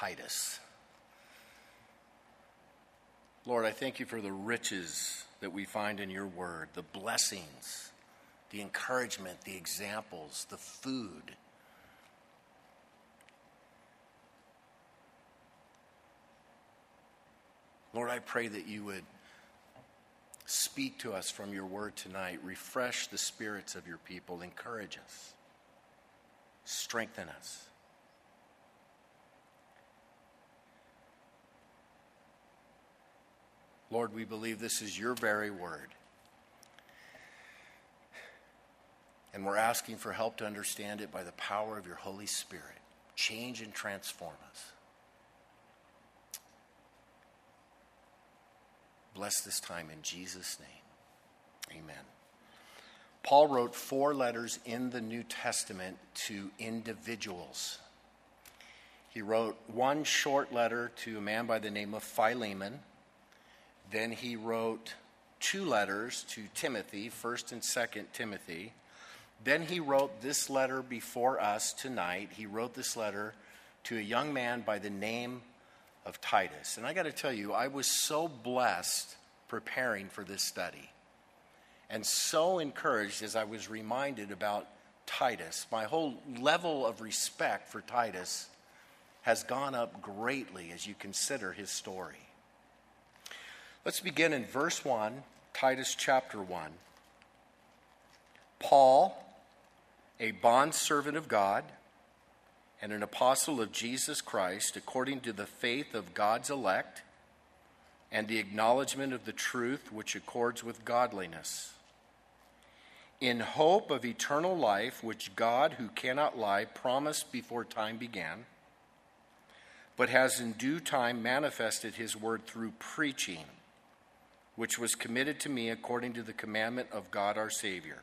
Titus. Lord, I thank you for the riches that we find in your word, the blessings, the encouragement, the examples, the food. Lord, I pray that you would speak to us from your word tonight, refresh the spirits of your people, encourage us, strengthen us. Lord, we believe this is your very word. And we're asking for help to understand it by the power of your Holy Spirit. Change and transform us. Bless this time in Jesus' name. Amen. Paul wrote 4 letters in the New Testament to individuals. He wrote one short letter to a man by the name of Philemon. Then he wrote 2 letters to Timothy, 1st and 2nd Timothy. Then he wrote this letter before us tonight. He wrote this letter to a young man by the name of Titus. And I got to tell you, I was so blessed preparing for this study and so encouraged as I was reminded about Titus. My whole level of respect for Titus has gone up greatly as you consider his story. Let's begin in verse 1, Titus chapter 1. Paul, a bondservant of God and an apostle of Jesus Christ, according to the faith of God's elect and the acknowledgement of the truth which accords with godliness, in hope of eternal life, which God, who cannot lie, promised before time began, but has in due time manifested his word through preaching, which was committed to me according to the commandment of God our Savior.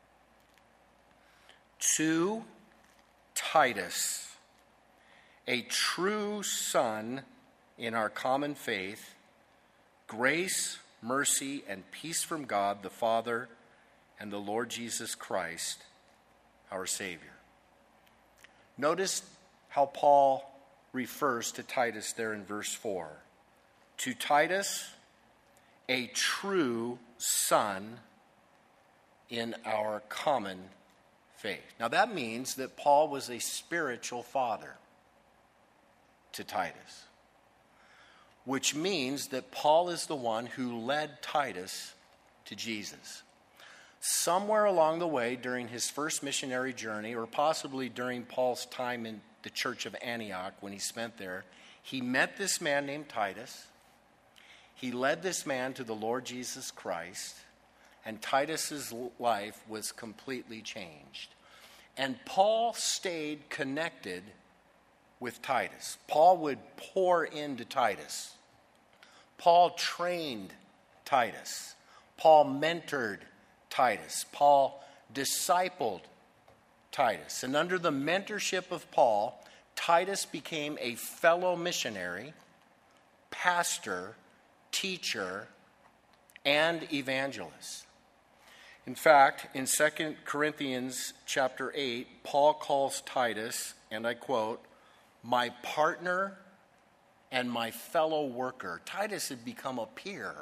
To Titus, a true son in our common faith, grace, mercy, and peace from God the Father and the Lord Jesus Christ, our Savior. Notice how Paul refers to Titus there in verse 4. To Titus, a true son in our common faith. Now that means that Paul was a spiritual father to Titus, which means that Paul is the one who led Titus to Jesus. Somewhere along the way during his first missionary journey, or possibly during Paul's time in the church of Antioch when he spent there, he met this man named Titus. He led this man to the Lord Jesus Christ, and Titus's life was completely changed. And Paul stayed connected with Titus. Paul would pour into Titus. Paul trained Titus. Paul mentored Titus. Paul discipled Titus. And under the mentorship of Paul, Titus became a fellow missionary, pastor, teacher, and evangelist. In fact, in 2 Corinthians chapter 8, Paul calls Titus, and I quote, my partner and my fellow worker. Titus had become a peer,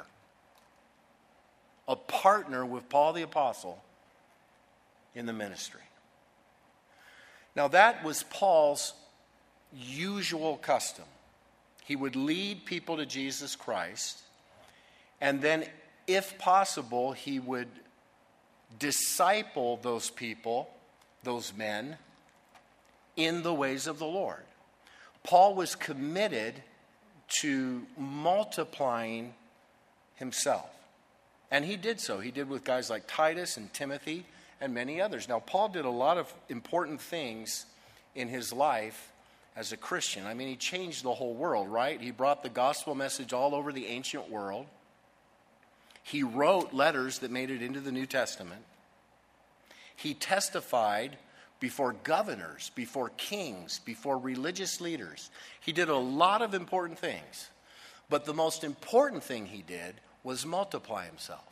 a partner with Paul the Apostle in the ministry. Now that was Paul's usual custom. He would lead people to Jesus Christ, and then, if possible, he would disciple those people, those men, in the ways of the Lord. Paul was committed to multiplying himself, and he did so. He did with guys like Titus and Timothy and many others. Now, Paul did a lot of important things in his life as a Christian. I mean, he changed the whole world, right? He brought the gospel message all over the ancient world. He wrote letters that made it into the New Testament. He testified before governors, before kings, before religious leaders. He did a lot of important things. But the most important thing he did was multiply himself.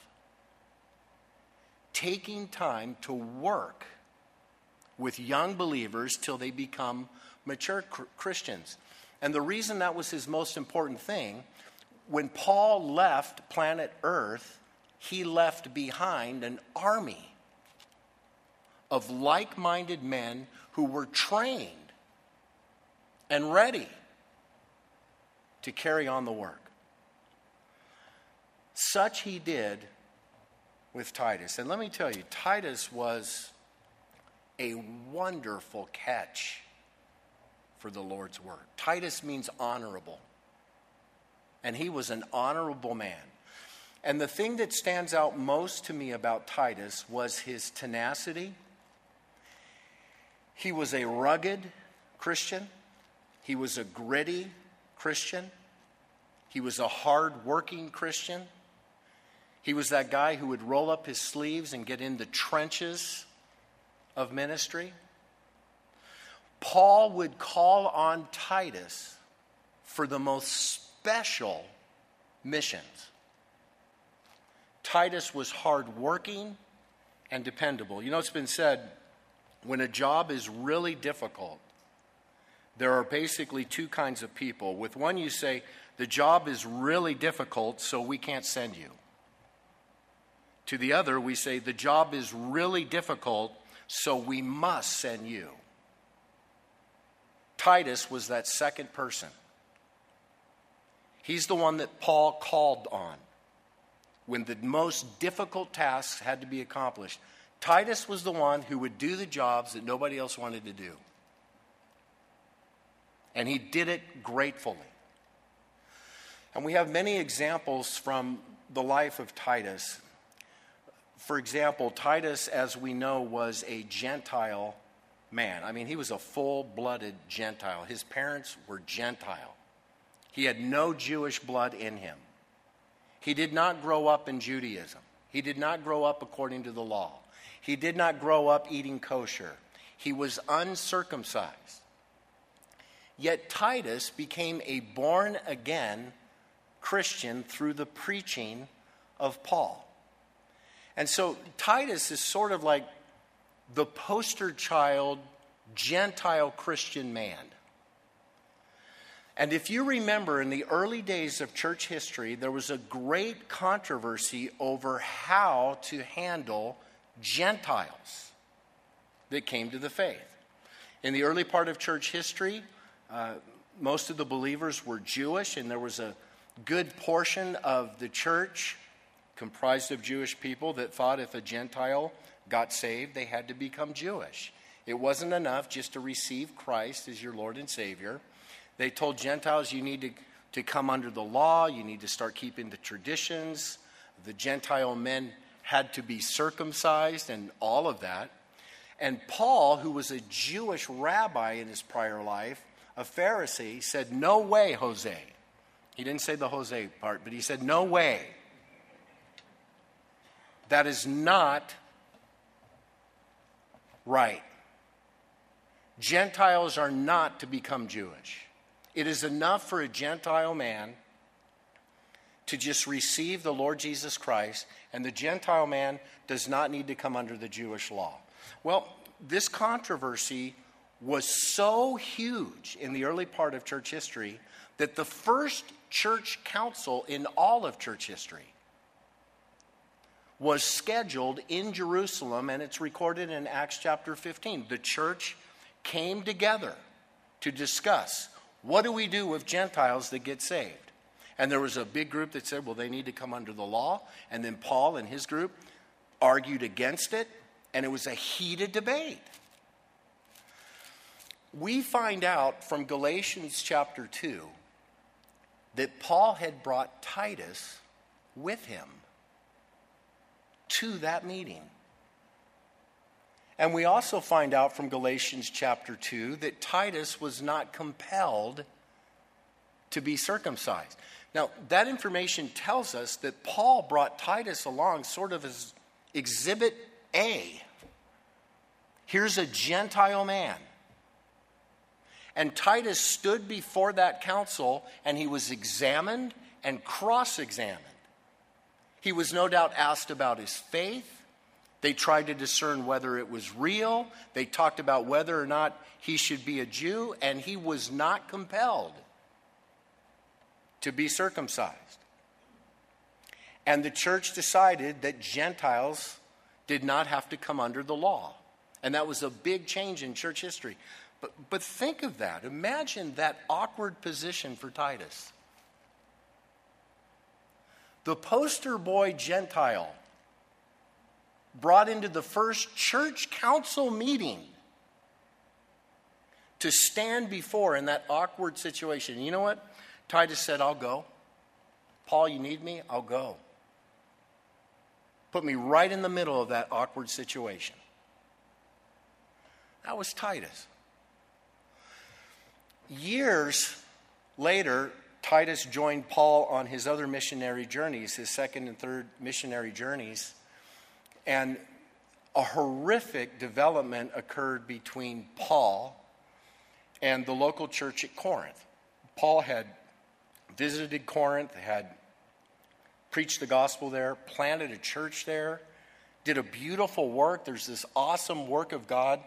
Taking time to work with young believers till they become mature Christians. And the reason that was his most important thing, when Paul left planet Earth, he left behind an army of like-minded men who were trained and ready to carry on the work. Such he did with Titus. And let me tell you, Titus was a wonderful catch for the Lord's work. Titus means honorable. And he was an honorable man. And the thing that stands out most to me about Titus was his tenacity. He was a rugged Christian. He was a gritty Christian. He was a hard-working Christian. He was that guy who would roll up his sleeves and get in the trenches of ministry. Paul would call on Titus for the most special missions. Titus was hardworking and dependable. You know, it's been said, when a job is really difficult, there are basically two kinds of people. With one, you say, the job is really difficult, so we can't send you. To the other, we say, the job is really difficult, so we must send you. Titus was that second person. He's the one that Paul called on when the most difficult tasks had to be accomplished. Titus was the one who would do the jobs that nobody else wanted to do. And he did it gratefully. And we have many examples from the life of Titus. For example, Titus, as we know, was a Gentile man. I mean, he was a full-blooded Gentile. His parents were Gentile. He had no Jewish blood in him. He did not grow up in Judaism. He did not grow up according to the law. He did not grow up eating kosher. He was uncircumcised. Yet Titus became a born-again Christian through the preaching of Paul. And so Titus is sort of like the poster child Gentile Christian man. And if you remember, in the early days of church history, there was a great controversy over how to handle Gentiles that came to the faith. In the early part of church history, most of the believers were Jewish, and there was a good portion of the church comprised of Jewish people that thought if a Gentile got saved, they had to become Jewish. It wasn't enough just to receive Christ as your Lord and Savior. They told Gentiles, you need to come under the law, you need to start keeping the traditions. The Gentile men had to be circumcised and all of that. And Paul, who was a Jewish rabbi in his prior life, a Pharisee, said, no way, Jose. He didn't say the Jose part, but he said, no way. That is not right. Gentiles are not to become Jewish. It is enough for a Gentile man to just receive the Lord Jesus Christ, and the Gentile man does not need to come under the Jewish law. Well, this controversy was so huge in the early part of church history that the first church council in all of church history was scheduled in Jerusalem, and it's recorded in Acts chapter 15. The church came together to discuss, what do we do with Gentiles that get saved? And there was a big group that said, well, they need to come under the law. And then Paul and his group argued against it, and it was a heated debate. We find out from Galatians chapter 2 that Paul had brought Titus with him to that meeting. And we also find out from Galatians chapter 2 that Titus was not compelled to be circumcised. Now, that information tells us that Paul brought Titus along sort of as exhibit A. Here's a Gentile man. And Titus stood before that council, and he was examined and cross-examined. He was no doubt asked about his faith. They tried to discern whether it was real. They talked about whether or not he should be a Jew, and he was not compelled to be circumcised. And the church decided that Gentiles did not have to come under the law. And that was a big change in church history. But think of that. Imagine that awkward position for Titus. The poster boy Gentile brought into the first church council meeting to stand before in that awkward situation. You know what? Titus said, I'll go. Paul, you need me? I'll go. Put me right in the middle of that awkward situation. That was Titus. Years later, Titus joined Paul on his other missionary journeys, his second and third missionary journeys. And a horrific development occurred between Paul and the local church at Corinth. Paul had visited Corinth, had preached the gospel there, planted a church there, did a beautiful work. There's this awesome work of God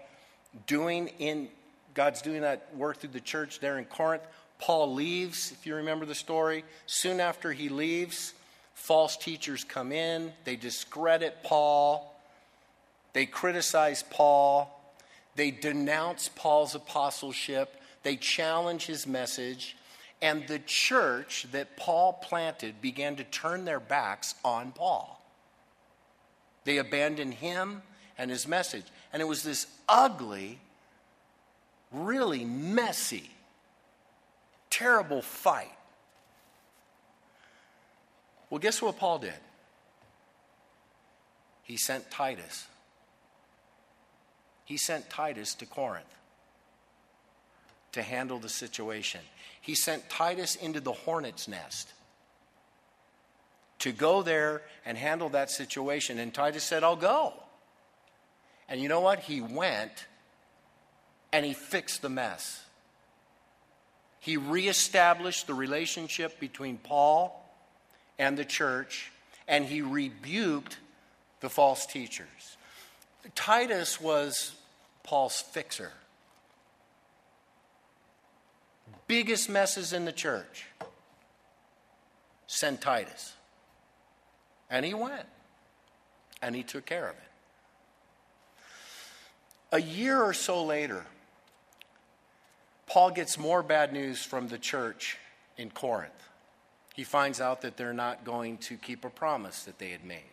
God's doing that work through the church there in Corinth. Paul leaves, if you remember the story. Soon after he leaves, false teachers come in. They discredit Paul. They criticize Paul. They denounce Paul's apostleship. They challenge his message. And the church that Paul planted began to turn their backs on Paul. They abandoned him and his message. And it was this ugly, really messy, terrible fight. Well, guess what Paul did? He sent Titus. He sent Titus to Corinth to handle the situation. He sent Titus into the hornet's nest to go there and handle that situation. And Titus said, I'll go. And you know what? He went and he fixed the mess. He reestablished the relationship between Paul and the church, and he rebuked the false teachers. Titus was Paul's fixer. Biggest messes in the church. Send Titus. And he went. And he took care of it. A year or so later, Paul gets more bad news from the church in Corinth. He finds out that they're not going to keep a promise that they had made.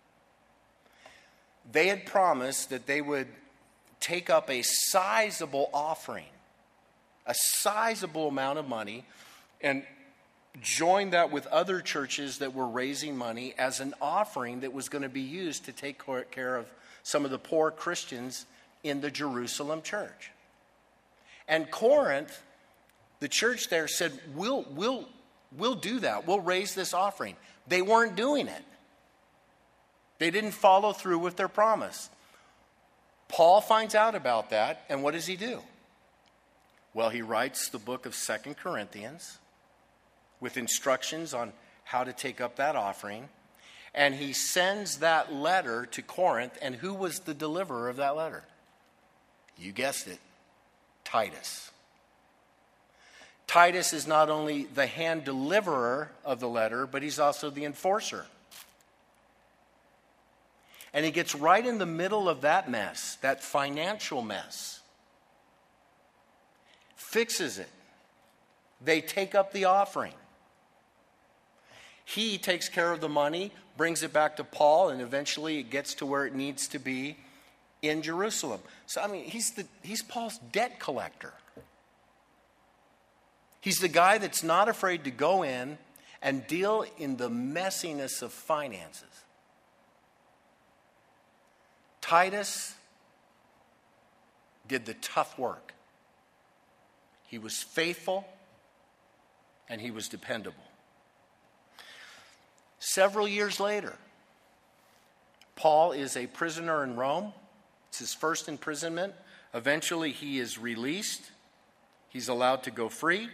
They had promised that they would take up a sizable offering, a sizable amount of money, and join that with other churches that were raising money as an offering that was going to be used to take care of some of the poor Christians in the Jerusalem church. And Corinth, the church there said, we'll do that. We'll raise this offering. They weren't doing it. They didn't follow through with their promise. Paul finds out about that, and what does he do? Well, he writes the book of 2 Corinthians with instructions on how to take up that offering. And he sends that letter to Corinth, and who was the deliverer of that letter? You guessed it, Titus. Titus is not only the hand deliverer of the letter, but he's also the enforcer. And he gets right in the middle of that mess, that financial mess. Fixes it. They take up the offering. He takes care of the money, brings it back to Paul, and eventually it gets to where it needs to be in Jerusalem. So, I mean, he's Paul's debt collector. He's the guy that's not afraid to go in and deal in the messiness of finances. Titus did the tough work. He was faithful and he was dependable. Several years later, Paul is a prisoner in Rome. It's his first imprisonment. Eventually, he is released. He's allowed to go free.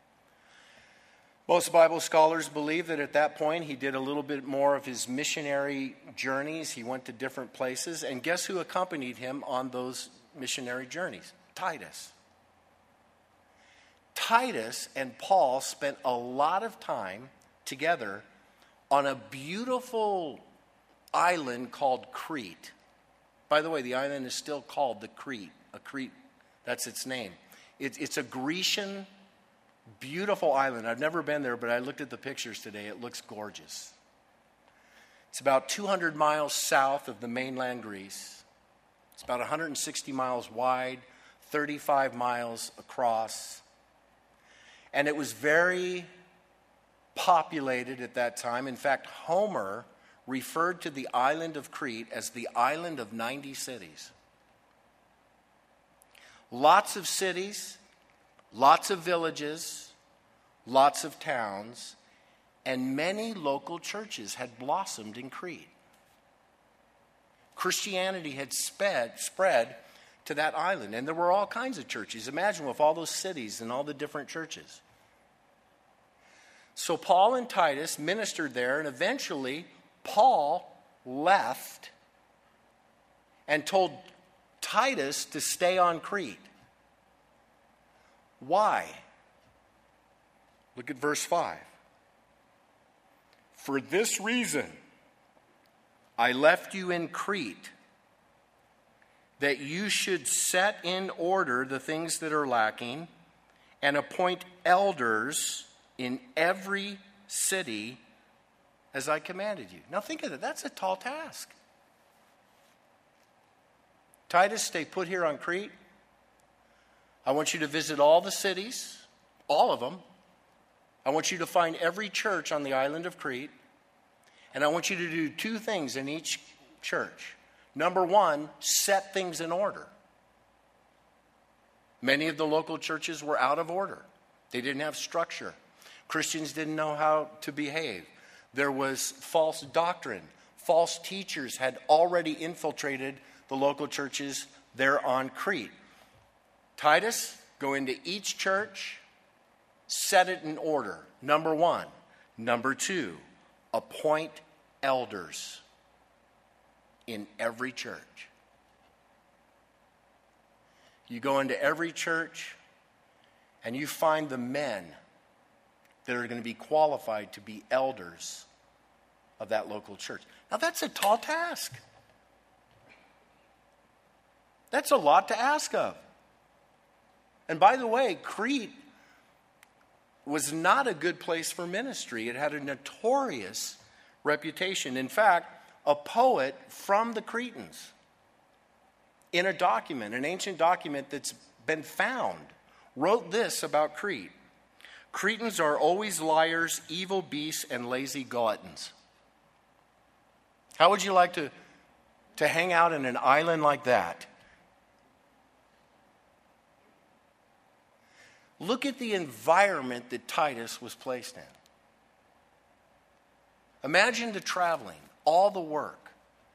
Most Bible scholars believe that at that point, he did a little bit more of his missionary journeys. He went to different places. And guess who accompanied him on those missionary journeys? Titus. Titus and Paul spent a lot of time together on a beautiful island called Crete. By the way, the island is still called the Crete. Crete, that's its name. It's a Grecian, beautiful island. I've never been there, but I looked at the pictures today. It looks gorgeous. It's about 200 miles south of the mainland Greece. It's about 160 miles wide, 35 miles across. And it was very populated at that time. In fact, Homer referred to the island of Crete as the island of 90 cities. Lots of cities, lots of villages, lots of towns, and many local churches had blossomed in Crete. Christianity had spread to that island, and there were all kinds of churches. Imagine with all those cities and all the different churches. So Paul and Titus ministered there, and eventually Paul left and told Titus to stay on Crete. Why? Look at verse 5. For this reason, I left you in Crete, that you should set in order the things that are lacking and appoint elders in every city as I commanded you. Now think of it. That's a tall task. Titus, stay put here on Crete. I want you to visit all the cities, all of them. I want you to find every church on the island of Crete. And I want you to do two things in each church. Number one, set things in order. Many of the local churches were out of order. They didn't have structure. Christians didn't know how to behave. There was false doctrine. False teachers had already infiltrated the local churches there on Crete. Titus, go into each church, set it in order. Number one. Number two, appoint elders in every church. You go into every church and you find the men that are going to be qualified to be elders of that local church. Now that's a tall task. That's a lot to ask of. And by the way, Crete was not a good place for ministry. It had a notorious reputation. In fact, a poet from the Cretans, in a document, an ancient document that's been found, wrote this about Crete. Cretans are always liars, evil beasts, and lazy gluttons. How would you like to hang out in an island like that? Look at the environment that Titus was placed in. Imagine the traveling, all the work.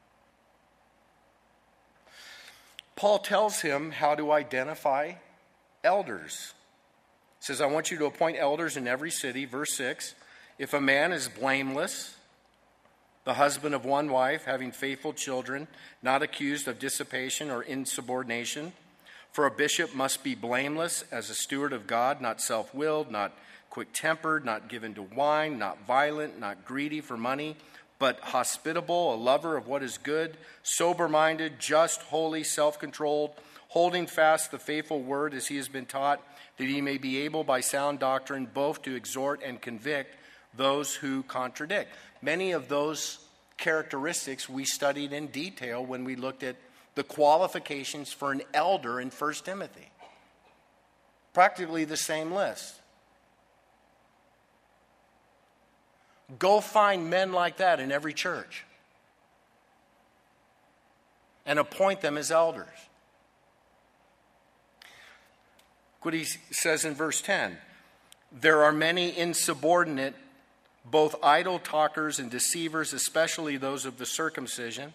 Paul tells him how to identify elders. He says, I want you to appoint elders in every city. Verse 6, if a man is blameless, the husband of one wife, having faithful children, not accused of dissipation or insubordination, for a bishop must be blameless as a steward of God, not self-willed, not quick-tempered, not given to wine, not violent, not greedy for money, but hospitable, a lover of what is good, sober-minded, just, holy, self-controlled, holding fast the faithful word as he has been taught, that he may be able by sound doctrine both to exhort and convict those who contradict. Many of those characteristics we studied in detail when we looked at the qualifications for an elder in 1 Timothy. Practically the same list. Go find men like that in every church and appoint them as elders. Look what he says in verse 10. There are many insubordinate, both idle talkers and deceivers, especially those of the circumcision,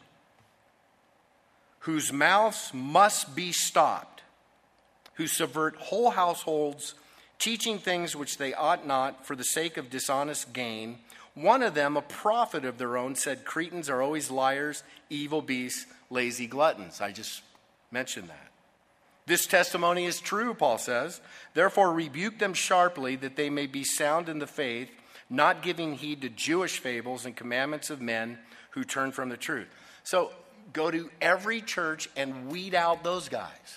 whose mouths must be stopped, who subvert whole households, teaching things which they ought not for the sake of dishonest gain. One of them, a prophet of their own, said, Cretans are always liars, evil beasts, lazy gluttons. I just mentioned that. This testimony is true, Paul says. Therefore, rebuke them sharply, that they may be sound in the faith, not giving heed to Jewish fables and commandments of men who turn from the truth. So go to every church and weed out those guys.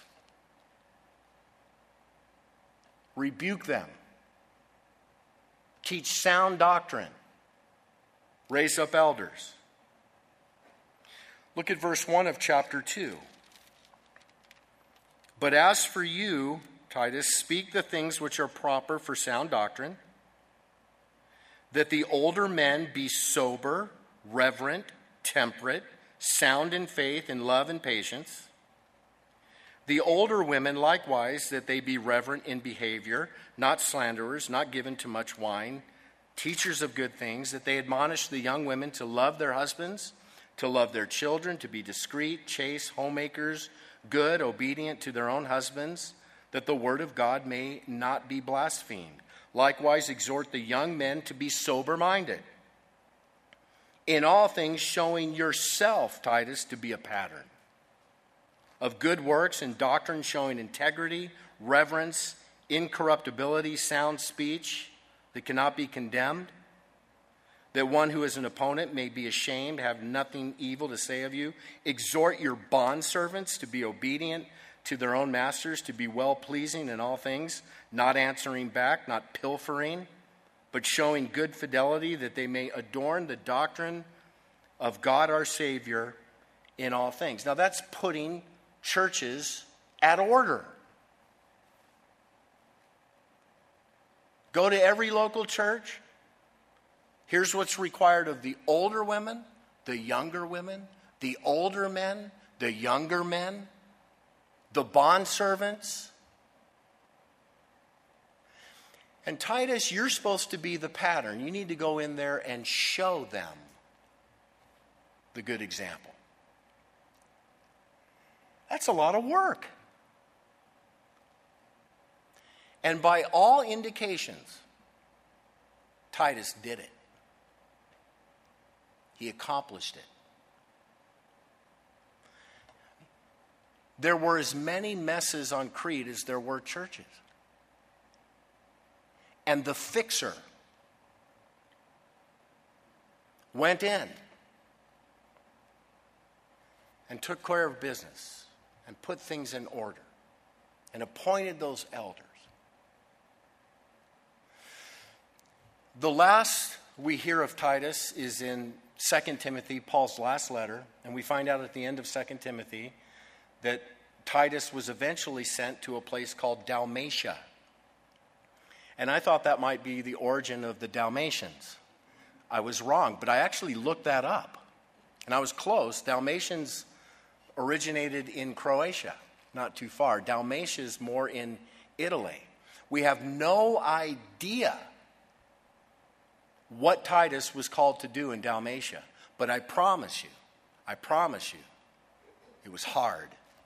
Rebuke them. Teach sound doctrine. Raise up elders. Look at verse 1 of chapter 2. But as for you, Titus, speak the things which are proper for sound doctrine, that the older men be sober, reverent, temperate, sound in faith, in love and patience. The older women likewise, that they be reverent in behavior, not slanderers, not given to much wine, teachers of good things, that they admonish the young women to love their husbands, to love their children, to be discreet, chaste, homemakers, good, obedient to their own husbands, that the word of God may not be blasphemed. Likewise, exhort the young men to be sober-minded. In all things, showing yourself, Titus, to be a pattern of good works and doctrine, showing integrity, reverence, incorruptibility, sound speech that cannot be condemned, that one who is an opponent may be ashamed, have nothing evil to say of you. Exhort your bondservants to be obedient to their own masters, to be well-pleasing in all things, not answering back, not pilfering, but showing good fidelity, that they may adorn the doctrine of God our Savior in all things. Now that's putting churches at order. Go to every local church. Here's what's required of the older women, the younger women, the older men, the younger men, the bondservants. And Titus, you're supposed to be the pattern. You need to go in there and show them the good example. That's a lot of work. And by all indications, Titus did it. He accomplished it. There were as many messes on Crete as there were churches. And the fixer went in and took care of business and put things in order and appointed those elders. The last we hear of Titus is in 2 Timothy, Paul's last letter, and we find out at the end of 2 Timothy that Titus was eventually sent to a place called Dalmatia. And I thought that might be the origin of the Dalmatians. I was wrong, but I actually looked that up, and I was close. Dalmatians originated in Croatia, not too far. Dalmatia is more in Italy. We have no idea what Titus was called to do in Dalmatia. But I promise you, it was hard.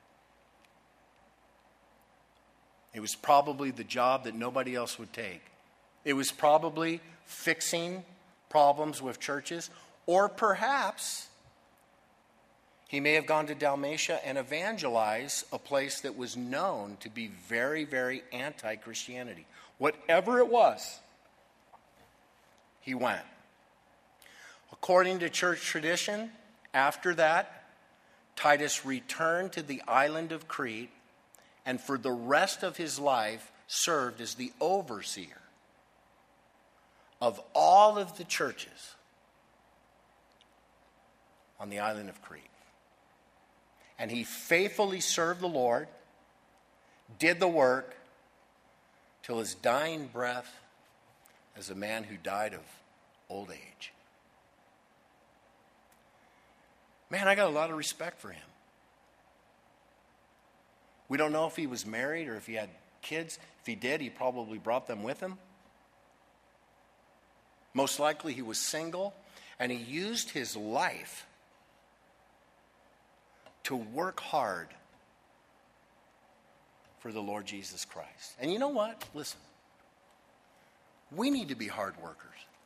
It was probably the job that nobody else would take. It was probably fixing problems with churches, or perhaps he may have gone to Dalmatia and evangelized a place that was known to be very, very anti-Christianity. Whatever it was, he went. According to church tradition, after that, Titus returned to the island of Crete and for the rest of his life served as the overseer of all of the churches on the island of Crete. And he faithfully served the Lord, did the work, till his dying breath as a man who died of old age. Man, I got a lot of respect for him. We don't know if he was married or if he had kids. If he did, he probably brought them with him. Most likely he was single, and he used his life to work hard for the Lord Jesus Christ. And you know what? Listen. We need to be hard workers.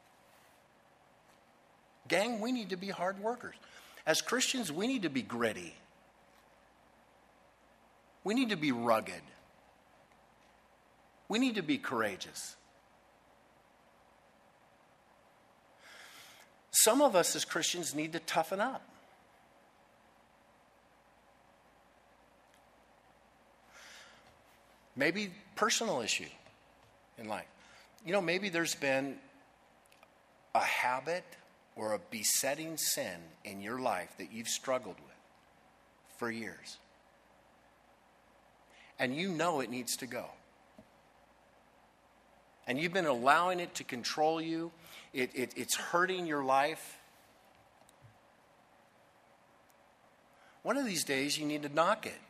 Gang, we need to be hard workers. As Christians, we need to be gritty. We need to be rugged. We need to be courageous. Some of us as Christians need to toughen up. Maybe personal issue in life. You know, maybe there's been a habit or a besetting sin in your life that you've struggled with for years. And you know it needs to go. And you've been allowing it to control you. It's hurting your life. One of these days you need to knock it.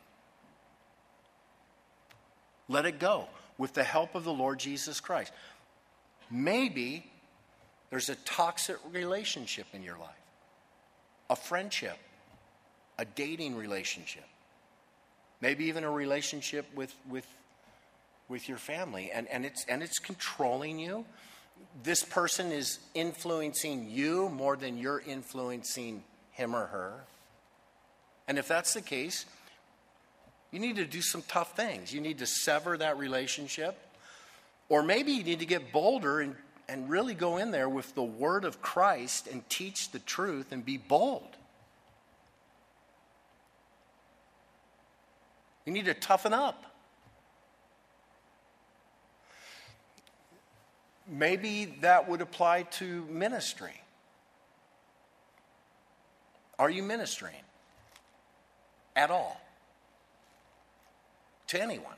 Let it go with the help of the Lord Jesus Christ. Maybe there's a toxic relationship in your life, a friendship, a dating relationship, maybe even a relationship with your family, and it's controlling you. This person is influencing you more than you're influencing him or her. And if that's the case, you need to do some tough things. You need to sever that relationship. Or maybe you need to get bolder and really go in there with the word of Christ and teach the truth and be bold. You need to toughen up. Maybe that would apply to ministry. Are you ministering at all to anyone?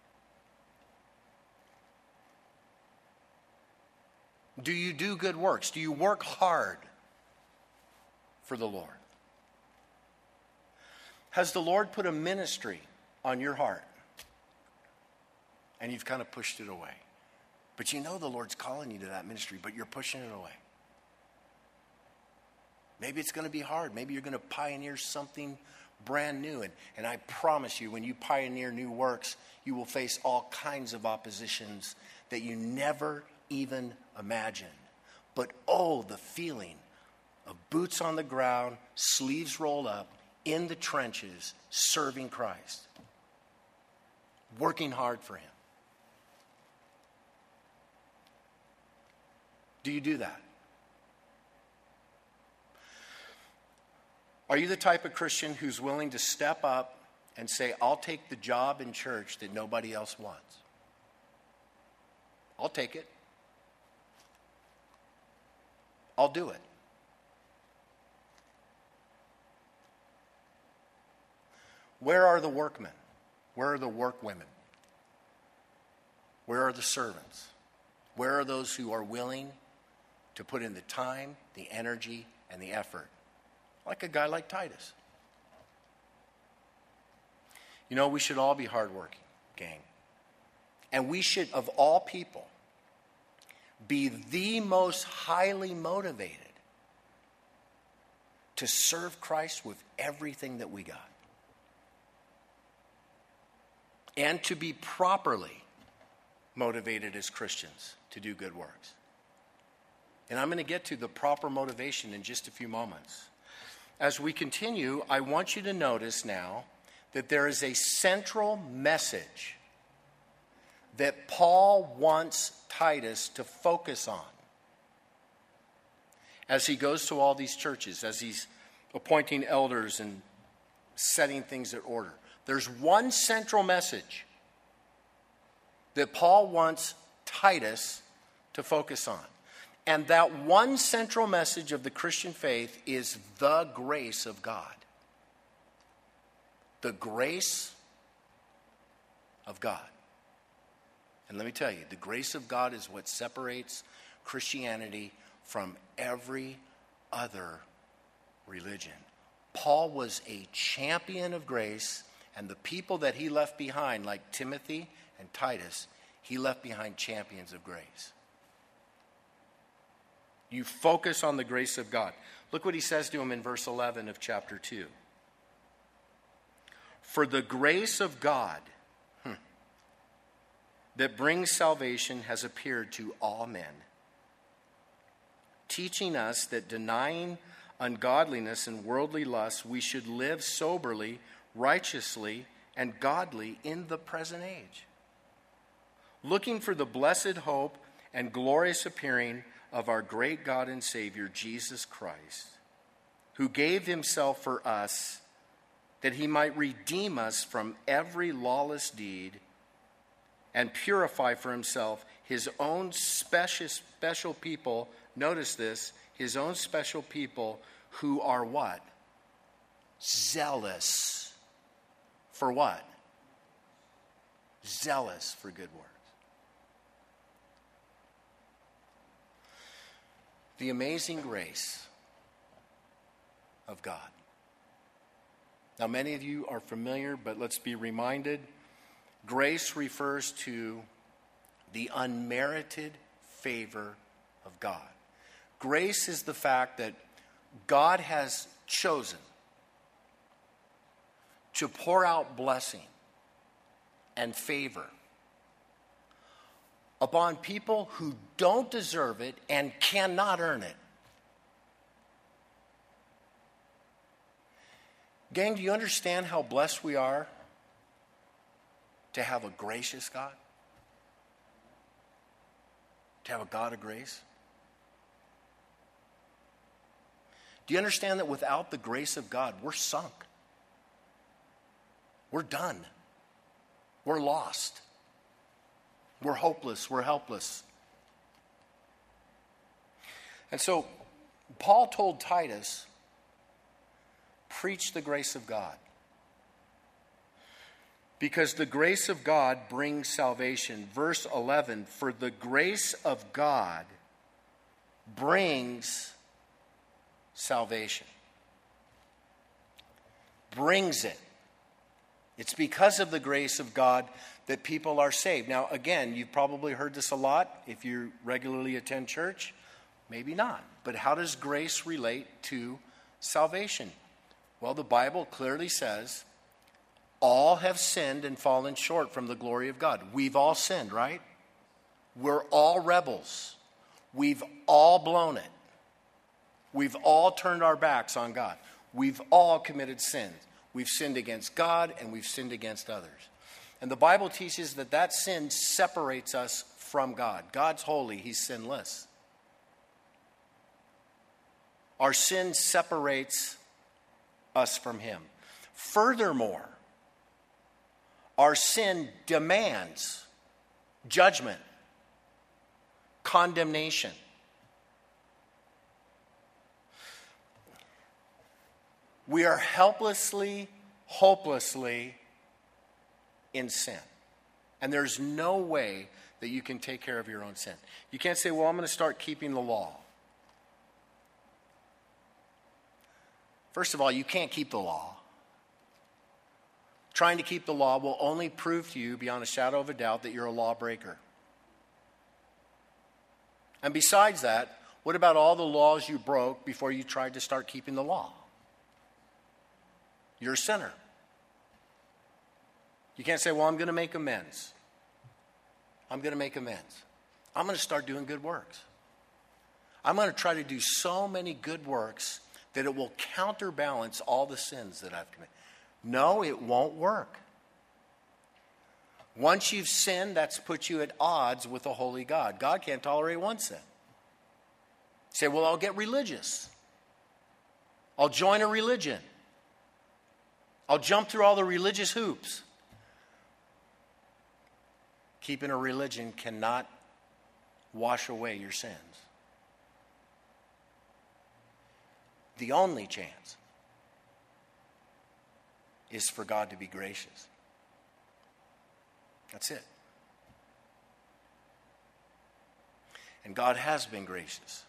Do you do good works? Do you work hard for the Lord? Has the Lord put a ministry on your heart and you've kind of pushed it away? But you know the Lord's calling you to that ministry, but you're pushing it away. Maybe it's going to be hard. Maybe you're going to pioneer something brand new. And I promise you, when you pioneer new works, you will face all kinds of oppositions that you never even imagined. But oh, the feeling of boots on the ground, sleeves rolled up, in the trenches, serving Christ. Working hard for Him. Do you do that? Are you the type of Christian who's willing to step up and say, I'll take the job in church that nobody else wants? I'll take it. I'll do it. Where are the workmen? Where are the workwomen? Where are the servants? Where are those who are willing to put in the time, the energy, and the effort? Like a guy like Titus. You know, we should all be hardworking, gang. And we should, of all people, be the most highly motivated to serve Christ with everything that we got. And to be properly motivated as Christians to do good works. And I'm going to get to the proper motivation in just a few moments. As we continue, I want you to notice now that there is a central message that Paul wants Titus to focus on as he goes to all these churches, as he's appointing elders and setting things in order. There's one central message that Paul wants Titus to focus on. And that one central message of the Christian faith is the grace of God. The grace of God. And let me tell you, the grace of God is what separates Christianity from every other religion. Paul was a champion of grace, and the people that he left behind, like Timothy and Titus, he left behind champions of grace. You focus on the grace of God. Look what he says to him in verse 11 of chapter 2. For the grace of God that brings salvation has appeared to all men, teaching us that denying ungodliness and worldly lusts, we should live soberly, righteously, and godly in the present age, looking for the blessed hope and glorious appearing of our great God and Savior, Jesus Christ, who gave himself for us that he might redeem us from every lawless deed and purify for himself his own special people. Notice this, his own special people who are what? Zealous. For what? Zealous for good works. The amazing grace of God. Now, many of you are familiar, but let's be reminded. Grace refers to the unmerited favor of God. Grace is the fact that God has chosen to pour out blessing and favor upon people who don't deserve it and cannot earn it. Gang, do you understand how blessed we are to have a gracious God? To have a God of grace? Do you understand that without the grace of God, we're sunk? We're done. We're lost. We're hopeless. We're helpless. And so, Paul told Titus, preach the grace of God. Because the grace of God brings salvation. Verse 11, for the grace of God brings salvation. Brings it. It's because of the grace of God that people are saved. Now, again, you've probably heard this a lot if you regularly attend church. Maybe not. But how does grace relate to salvation? Well, the Bible clearly says, all have sinned and fallen short from the glory of God. We've all sinned, right? We're all rebels. We've all blown it. We've all turned our backs on God. We've all committed sins. We've sinned against God and we've sinned against others. And the Bible teaches that that sin separates us from God. God's holy, he's sinless. Our sin separates us from him. Furthermore, our sin demands judgment, condemnation. We are helplessly, hopelessly in sin. And there's no way that you can take care of your own sin. You can't say, well, I'm going to start keeping the law. First of all, you can't keep the law. Trying to keep the law will only prove to you beyond a shadow of a doubt that you're a lawbreaker. And besides that, what about all the laws you broke before you tried to start keeping the law? You're a sinner. You can't say, well, I'm going to make amends. I'm going to make amends. I'm going to start doing good works. I'm going to try to do so many good works that it will counterbalance all the sins that I've committed. No, it won't work. Once you've sinned, that's put you at odds with a holy God. God can't tolerate one sin. You say, well, I'll get religious. I'll join a religion. I'll jump through all the religious hoops. Keeping a religion cannot wash away your sins. The only chance is for God to be gracious. That's it. And God has been gracious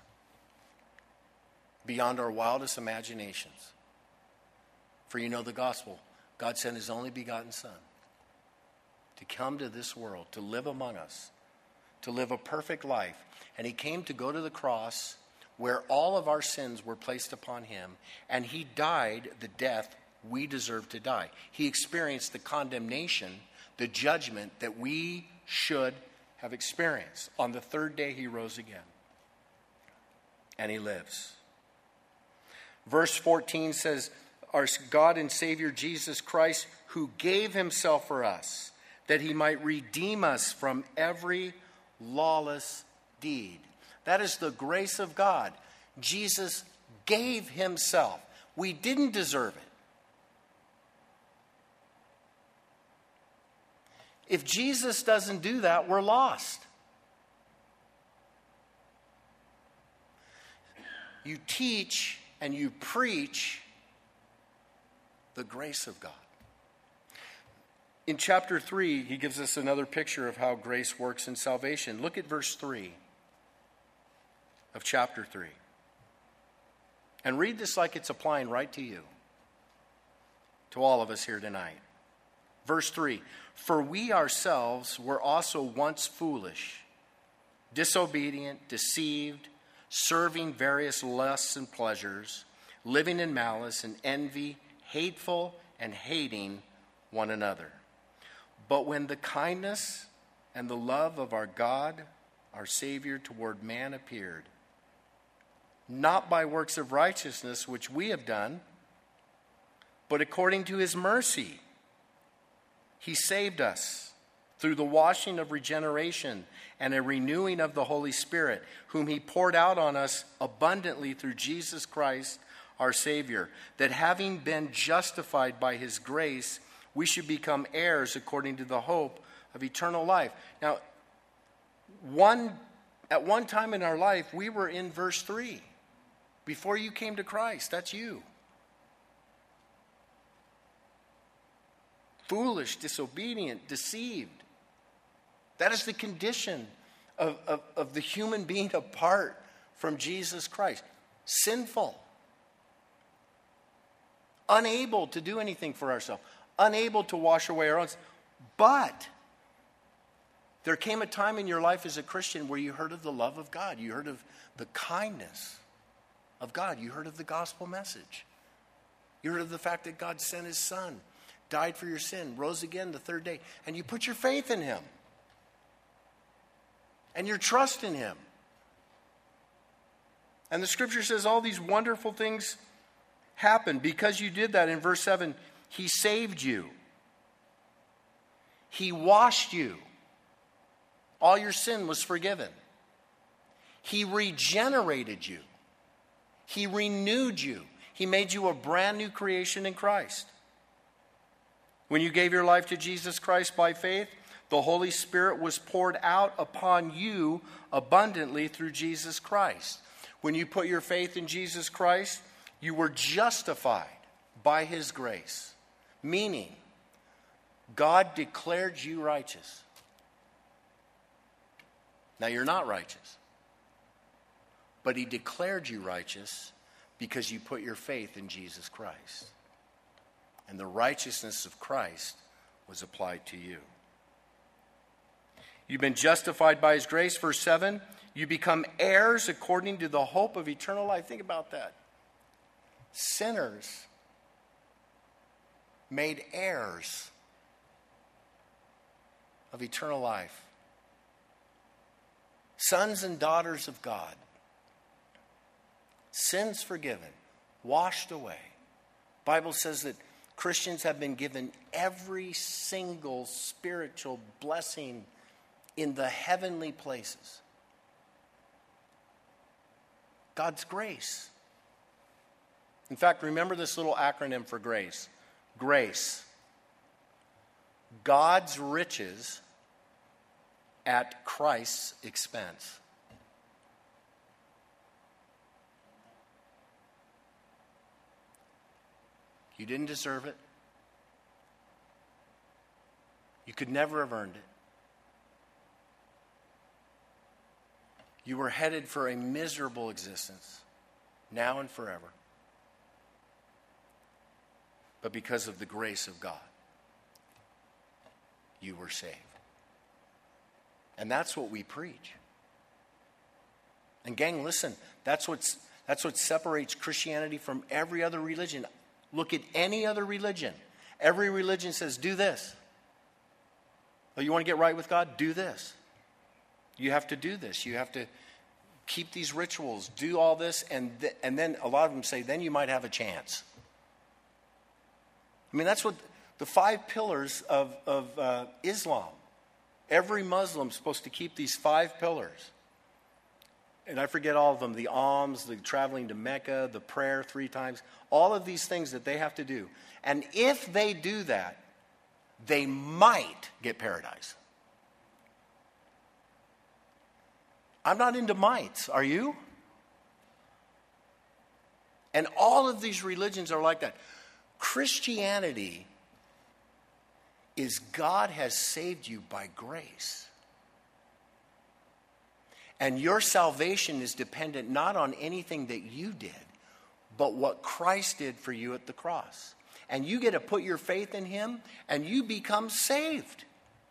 beyond our wildest imaginations. For you know the gospel. God sent his only begotten Son to come to this world, to live among us, to live a perfect life. And he came to go to the cross where all of our sins were placed upon him, and he died the death we deserve to die. He experienced the condemnation, the judgment that we should have experienced. On the third day, he rose again. And he lives. Verse 14 says, our God and Savior Jesus Christ, who gave himself for us, that he might redeem us from every lawless deed. That is the grace of God. Jesus gave himself. We didn't deserve it. If Jesus doesn't do that, we're lost. You teach and you preach the grace of God. In chapter 3, he gives us another picture of how grace works in salvation. Look at verse 3 of chapter 3. And read this like it's applying right to you, to all of us here tonight. Verse 3, for we ourselves were also once foolish, disobedient, deceived, serving various lusts and pleasures, living in malice and envy, hateful and hating one another. But when the kindness and the love of our God, our Savior, toward man appeared, not by works of righteousness which we have done, but according to his mercy, he saved us through the washing of regeneration and a renewing of the Holy Spirit, whom he poured out on us abundantly through Jesus Christ, our Savior, that having been justified by his grace, we should become heirs according to the hope of eternal life. Now, at one time in our life, we were in verse 3. Before you came to Christ, that's you. Foolish, disobedient, deceived. That is the condition of the human being apart from Jesus Christ. Sinful. Unable to do anything for ourselves. Unable to wash away our own. But there came a time in your life as a Christian where you heard of the love of God. You heard of the kindness of God. You heard of the gospel message. You heard of the fact that God sent his son, died for your sin, rose again the third day, and you put your faith in him. And your trust in him. And the scripture says all these wonderful things happened because you did that. In verse 7, he saved you. He washed you. All your sin was forgiven. He regenerated you. He renewed you. He made you a brand new creation in Christ. When you gave your life to Jesus Christ by faith, the Holy Spirit was poured out upon you abundantly through Jesus Christ. When you put your faith in Jesus Christ, you were justified by his grace. Meaning, God declared you righteous. Now, you're not righteous. But he declared you righteous because you put your faith in Jesus Christ. And the righteousness of Christ was applied to you. You've been justified by his grace. Verse 7, you become heirs according to the hope of eternal life. Think about that. Sinners made heirs of eternal life. Sons and daughters of God. Sins forgiven, washed away. The Bible says that Christians have been given every single spiritual blessing in the heavenly places. God's grace. In fact, remember this little acronym for grace. Grace. God's riches at Christ's expense. You didn't deserve it. You could never have earned it. You were headed for a miserable existence, now and forever. But because of the grace of God, you were saved. And that's what we preach. And gang, listen, that's what separates Christianity from every other religion. Look at any other religion. Every religion says, do this. Oh, you want to get right with God? Do this. You have to do this. You have to keep these rituals, do all this, and then a lot of them say, then you might have a chance. I mean, that's what The 5 pillars of Islam. Every Muslim is supposed to keep these 5 pillars. And I forget all of them, the alms, the traveling to Mecca, the prayer 3 times, all of these things that they have to do. And if they do that, they might get paradise. I'm not into mites, are you? And all of these religions are like that. Christianity is God has saved you by grace. And your salvation is dependent not on anything that you did, but what Christ did for you at the cross. And you get to put your faith in him, and you become saved.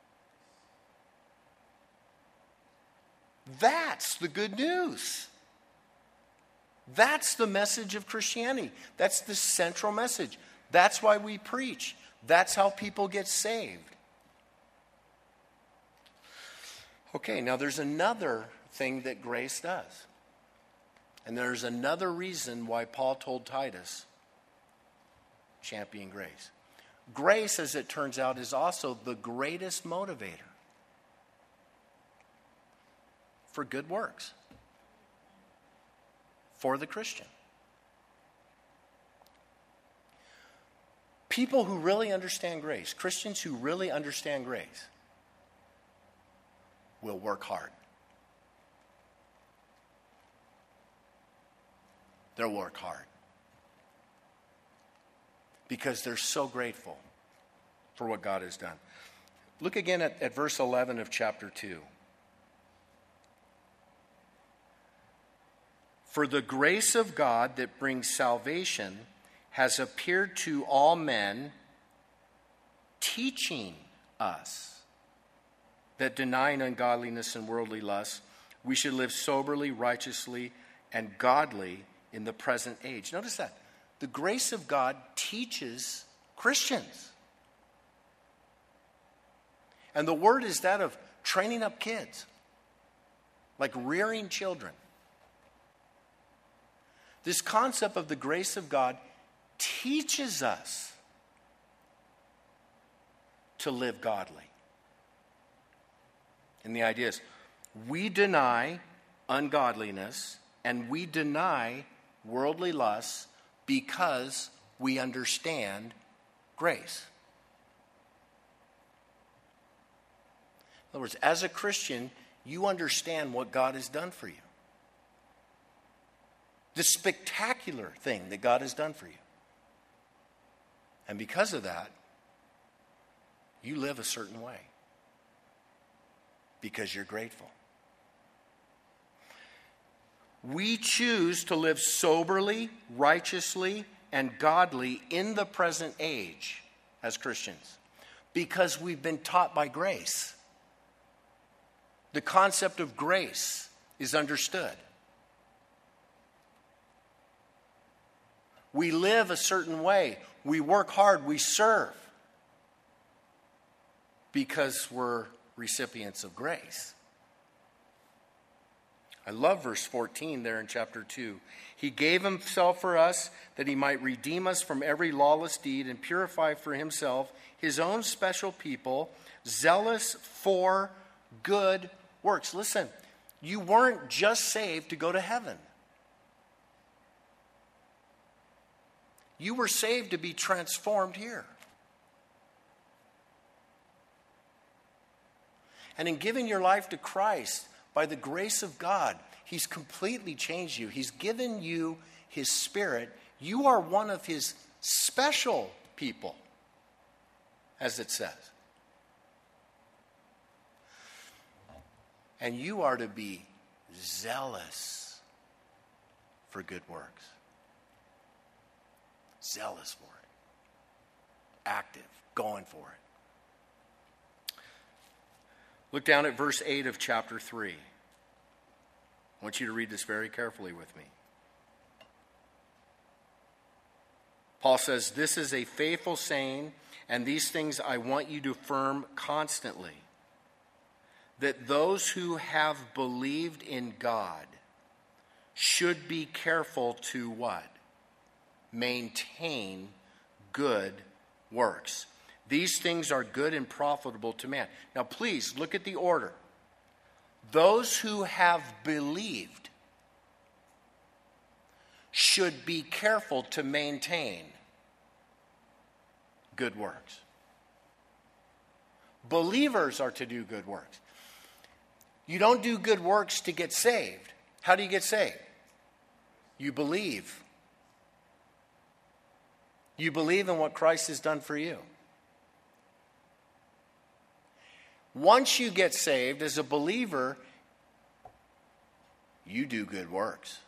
That's the good news. That's the message of Christianity. That's the central message. That's why we preach. That's how people get saved. Okay, now there's another thing that grace does. And there's another reason why Paul told Titus, champion grace. Grace, as it turns out, is also the greatest motivator for good works for the Christian. People who really understand grace, Christians who really understand grace, will work hard. They'll work hard. Because they're so grateful for what God has done. Look again at verse 11 of chapter 2. For the grace of God that brings salvation has appeared to all men, teaching us that denying ungodliness and worldly lusts, we should live soberly, righteously, and godly in the present age. Notice that. The grace of God teaches Christians. And the word is that of training up kids, like rearing children. This concept of the grace of God teaches us to live godly. And the idea is, we deny ungodliness and we deny worldly lusts because we understand grace. In other words, as a Christian, you understand what God has done for you. The spectacular thing that God has done for you. And because of that, you live a certain way. Because you're grateful. We choose to live soberly, righteously, and godly in the present age as Christians. Because we've been taught by grace. The concept of grace is understood. We live a certain way. We work hard. We serve. Because we're recipients of grace. I love verse 14 there in chapter 2. He gave himself for us that he might redeem us from every lawless deed and purify for himself his own special people, zealous for good works. Listen, you weren't just saved to go to heaven. You were saved to be transformed here. And in giving your life to Christ, by the grace of God, he's completely changed you. He's given you his Spirit. You are one of his special people, as it says. And you are to be zealous for good works. Zealous for it. Active, going for it. Look down at verse 8 of chapter 3. I want you to read this very carefully with me. Paul says, "This is a faithful saying, and these things I want you to affirm constantly, that those who have believed in God should be careful to" what? Maintain good works. These things are good and profitable to man. Now please look at the order. Those who have believed should be careful to maintain good works. Believers are to do good works. You don't do good works to get saved. How do you get saved? You believe. You believe in what Christ has done for you. Once you get saved as a believer, you do good works.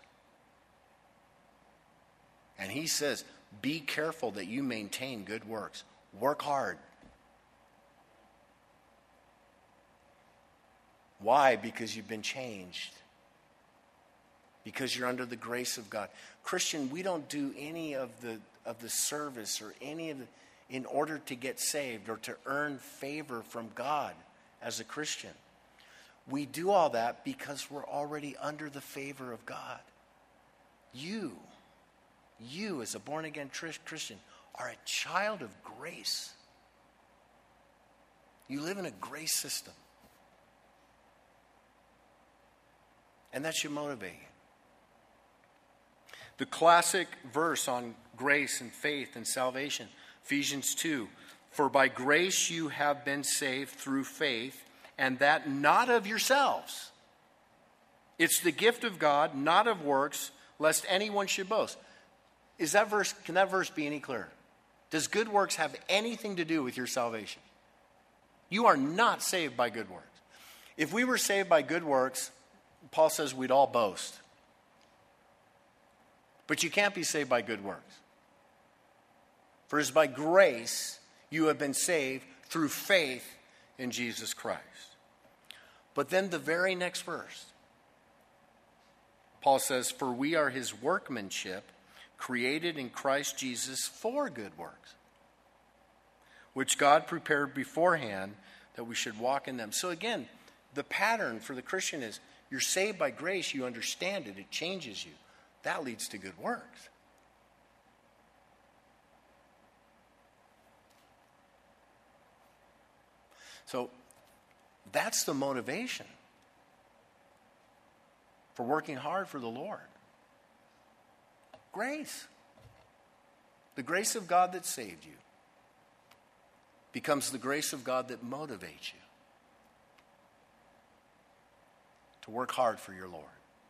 And he says, be careful that you maintain good works. Work hard. Why? Because you've been changed. Because you're under the grace of God. Christian, we don't do any of the service or any of the in order to get saved or to earn favor from God as a Christian. We do all that because we're already under the favor of God. You as a born-again Christian are a child of grace. You live in a grace system. And that should motivate you. The classic verse on grace and faith and salvation, Ephesians 2, for by grace you have been saved through faith, and that not of yourselves. It's the gift of God, not of works, lest anyone should boast. Can that verse be any clearer? Does good works have anything to do with your salvation? You are not saved by good works. If we were saved by good works, Paul says we'd all boast. But you can't be saved by good works. For it is by grace you have been saved through faith in Jesus Christ. But then the very next verse, Paul says, for we are his workmanship, created in Christ Jesus for good works, which God prepared beforehand that we should walk in them. So again, the pattern for the Christian is you're saved by grace, you understand it, it changes you. That leads to good works. So that's the motivation for working hard for the Lord. Grace. The grace of God that saved you becomes the grace of God that motivates you to work hard for your Lord.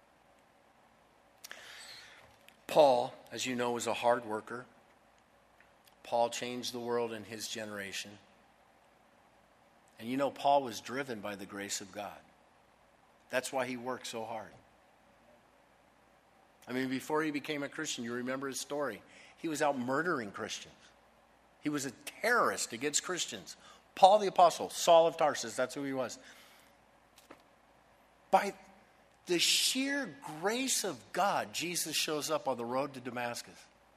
Paul, as you know, was a hard worker. Paul changed the world in his generation. And you know, Paul was driven by the grace of God. That's why he worked so hard. I mean, before he became a Christian, you remember his story. He was out murdering Christians. He was a terrorist against Christians. Paul the Apostle, Saul of Tarsus, that's who he was. By the sheer grace of God, Jesus shows up on the road to Damascus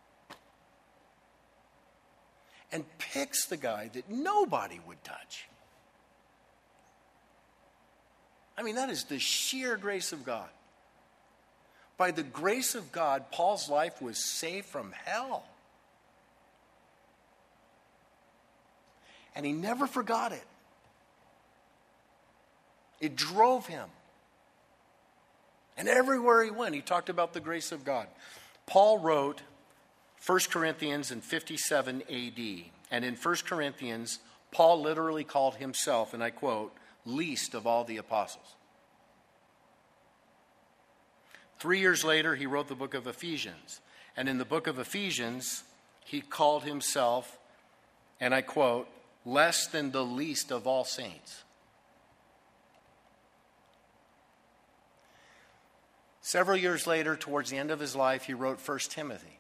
and picks the guy that nobody would touch. I mean, that is the sheer grace of God. By the grace of God, Paul's life was saved from hell. And he never forgot it. It drove him. And everywhere he went, he talked about the grace of God. Paul wrote 1 Corinthians in 57 AD. And in 1 Corinthians, Paul literally called himself, and I quote, least of all the apostles. 3 years later, he wrote the book of Ephesians. And in the book of Ephesians, he called himself, and I quote, less than the least of all saints. Several years later, towards the end of his life, he wrote 1 Timothy.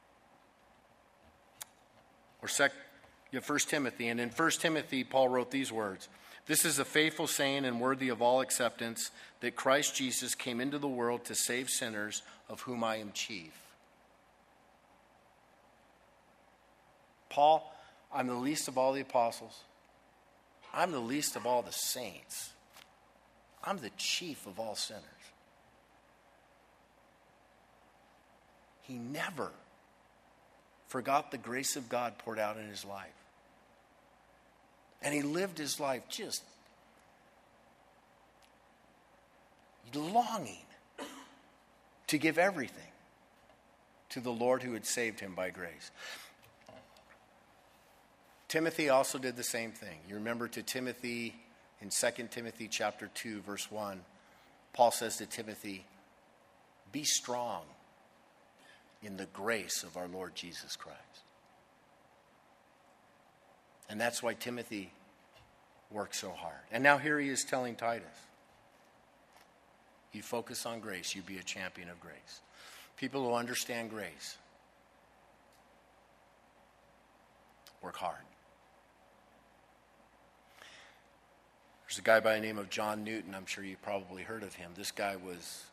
Or 1 Timothy. And in 1 Timothy, Paul wrote these words. This is a faithful saying and worthy of all acceptance, that Christ Jesus came into the world to save sinners, of whom I am chief. Paul, I'm the least of all the apostles. I'm the least of all the saints. I'm the chief of all sinners. He never forgot the grace of God poured out in his life. And he lived his life just longing to give everything to the Lord who had saved him by grace. Timothy also did the same thing. You remember to Timothy in 2 Timothy chapter 2, verse 1, Paul says to Timothy, be strong in the grace of our Lord Jesus Christ. And that's why Timothy worked so hard. And now here he is telling Titus, you focus on grace, you be a champion of grace. People who understand grace work hard. There's a guy by the name of John Newton. I'm sure you probably heard of him. This guy was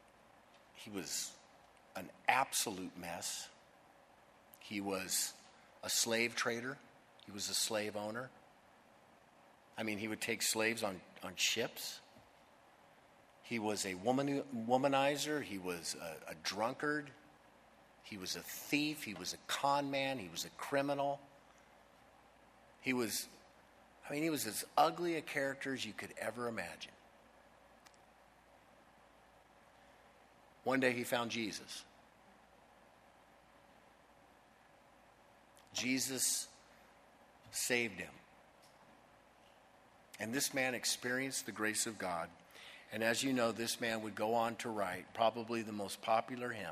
an absolute mess. He was a slave trader. He was a slave owner. I mean, he would take slaves on ships. He was a womanizer. He was a drunkard. He was a thief. He was a con man. He was a criminal. He was as ugly a character as you could ever imagine. One day he found Jesus. Jesus saved him. And this man experienced the grace of God. And as you know, this man would go on to write probably the most popular hymn,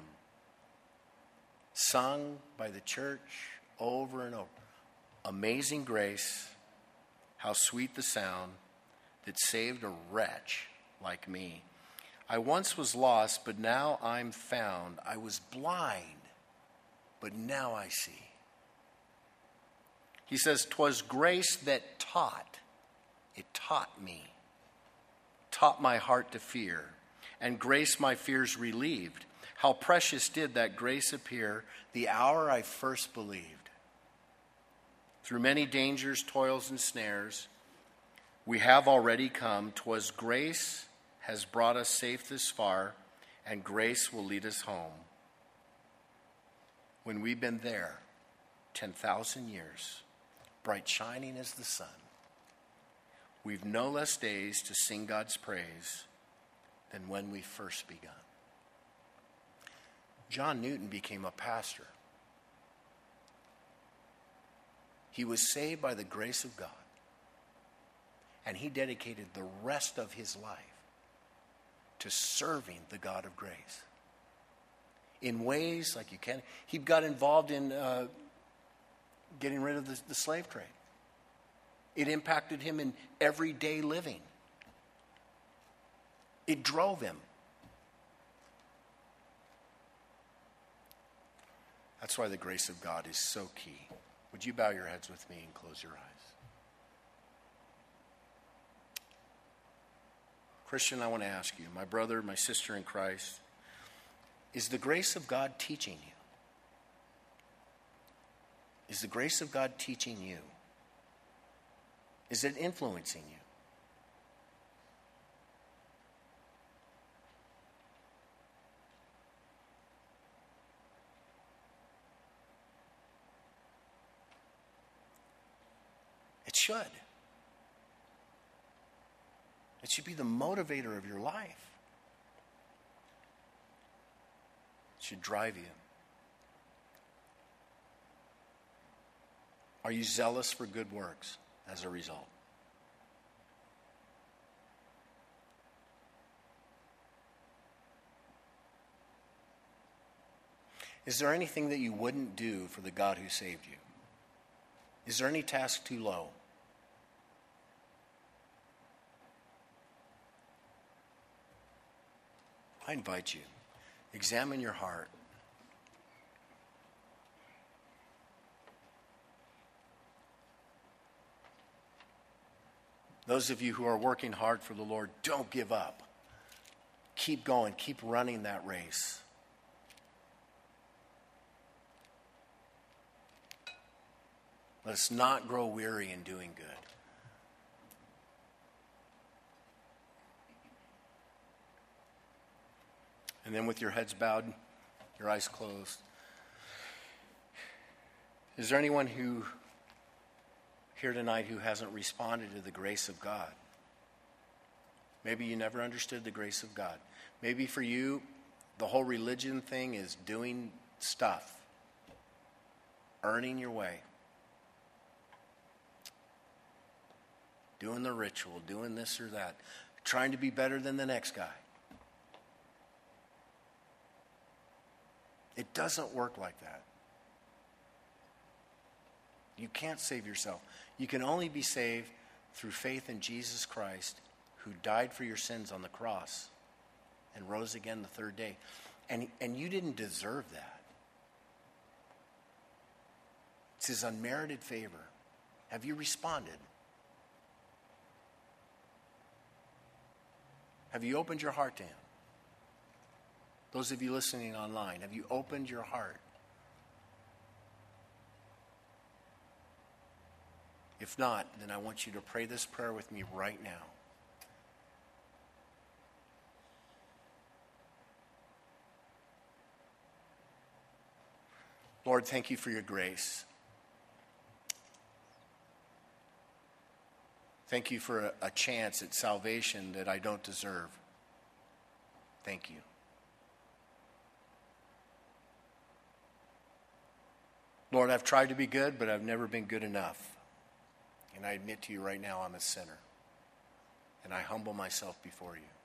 sung by the church over and over. Amazing grace, how sweet the sound that saved a wretch like me. I once was lost, but now I'm found. I was blind, but now I see. He says, 'twas grace that taught. It taught me. Taught my heart to fear. And grace my fears relieved. How precious did that grace appear the hour I first believed. Through many dangers, toils, and snares, we have already come. 'Twas grace has brought us safe this far, and grace will lead us home. When we've been there 10,000 years, bright shining as the sun, we've no less days to sing God's praise than when we first begun. John Newton became a pastor. He was saved by the grace of God. And he dedicated the rest of his life to serving the God of grace. In ways like you can. He got involved in getting rid of the slave trade. It impacted him in everyday living. It drove him. That's why the grace of God is so key. Would you bow your heads with me and close your eyes? Christian, I want to ask you, my brother, my sister in Christ, is the grace of God teaching you? Is the grace of God teaching you? Is it influencing you? It should. It should be the motivator of your life. It should drive you. Are you zealous for good works as a result? Is there anything that you wouldn't do for the God who saved you? Is there any task too low? I invite you, examine your heart. Those of you who are working hard for the Lord, don't give up. Keep going, keep running that race. Let's not grow weary in doing good. And then with your heads bowed, your eyes closed, is there anyone here here tonight who hasn't responded to the grace of God. Maybe you never understood the grace of God. Maybe for you, the whole religion thing is doing stuff, earning your way, doing the ritual, doing this or that, trying to be better than the next guy. It doesn't work like that. You can't save yourself. You can only be saved through faith in Jesus Christ, who died for your sins on the cross and rose again the third day. And you didn't deserve that. It's his unmerited favor. Have you responded? Have you opened your heart to him? Those of you listening online, have you opened your heart? If not, then I want you to pray this prayer with me right now. Lord, thank you for your grace. Thank you for a chance at salvation that I don't deserve. Thank you. Lord, I've tried to be good, but I've never been good enough. And I admit to you right now I'm a sinner. And I humble myself before you.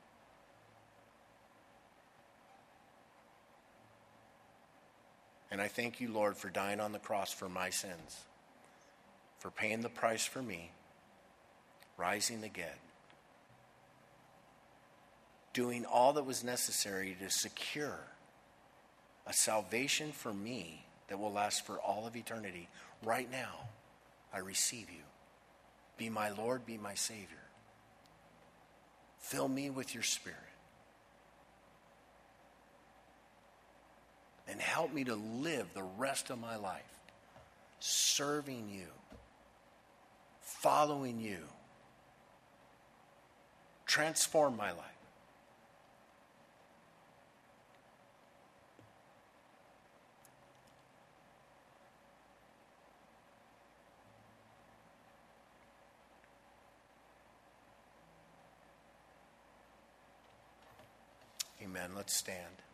And I thank you, Lord, for dying on the cross for my sins, for paying the price for me, rising again, doing all that was necessary to secure a salvation for me that will last for all of eternity. Right now, I receive you. Be my Lord, be my Savior. Fill me with your Spirit. And help me to live the rest of my life serving you, following you. Transform my life. Amen. Let's stand.